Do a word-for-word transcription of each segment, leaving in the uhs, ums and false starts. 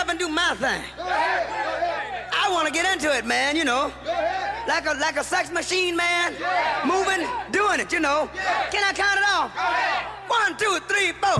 up and do my thing. I want to get into it, man, you know. Like a like a sex machine, man. Moving, doing it, you know. Can I count it off? One, two, three, four.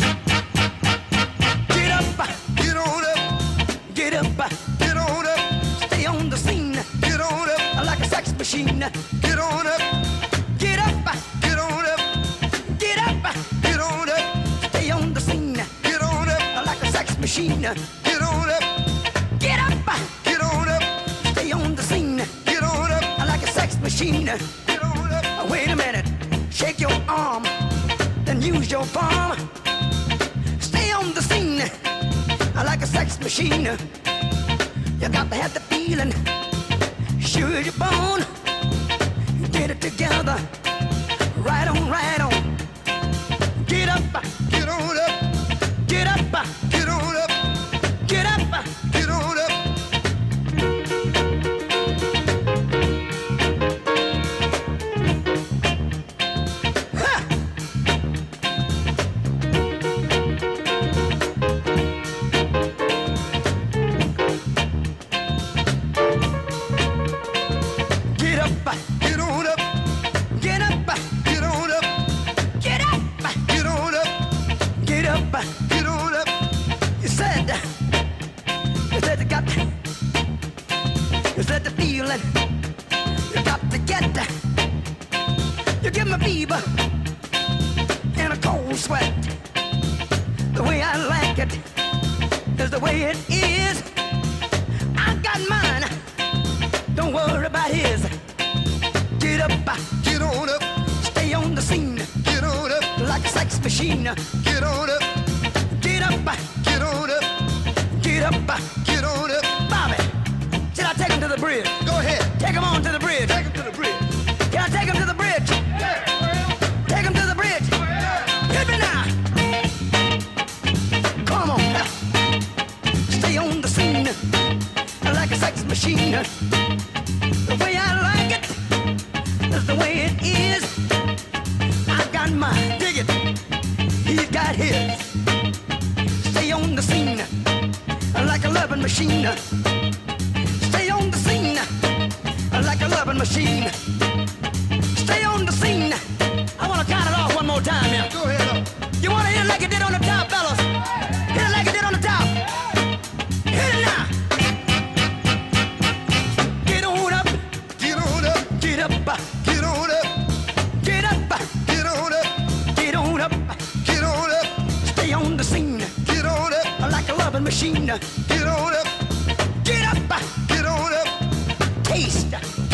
Get up, Get on up, get up, get on up, stay on the scene. get on up, Like a sex machine. get on up, Get up, get on up, get up, get on up, stay on the scene. get on up, Like a sex machine. get on up, Get up, get on up, stay on the scene. get on up, Like a sex machine. get on up. Wait a minute, shake your arm, then use your palm. Stay on the scene like a sex machine. You got to have the feeling, sure as you're born. Get it together, right on, right on. Get up, Get on up, get up, get on up, get up. get on up. Ha! Get up, Get on up, get up, get on up, get up, get on up, get up. get on up. You said, you said you got, you said the feeling, you got to get, you give me fever and a cold sweat. The way I like it is the way it is. I got mine, don't worry about his. Get up, Get on up, stay on the scene get on up, like a sex machine. get on up, Get up, get on up, get up. get on up. Bobby, should I take him to the bridge? Go ahead, Take him on to the bridge. take him to the bridge. Can I take him to the bridge? Take him to the bridge. Hit me now. Come on now. Stay on the scene like a sex machine. The way I like it is the way it is. I got mine, dig it. He's got his. Stay on the scene like a loving machine. Stay on the scene like a loving machine. Stay on the scene. I want to count it off one more time here. Go ahead up. You want to hit it like it did on the top, fellas? Hit it like it did on the top. Hit it now. Get on up, Get on up, get up, get on up, get up, get on up, get on up. get on up, Stay on the scene get on up, like a loving machine. get on up, Get up, get on up, taste,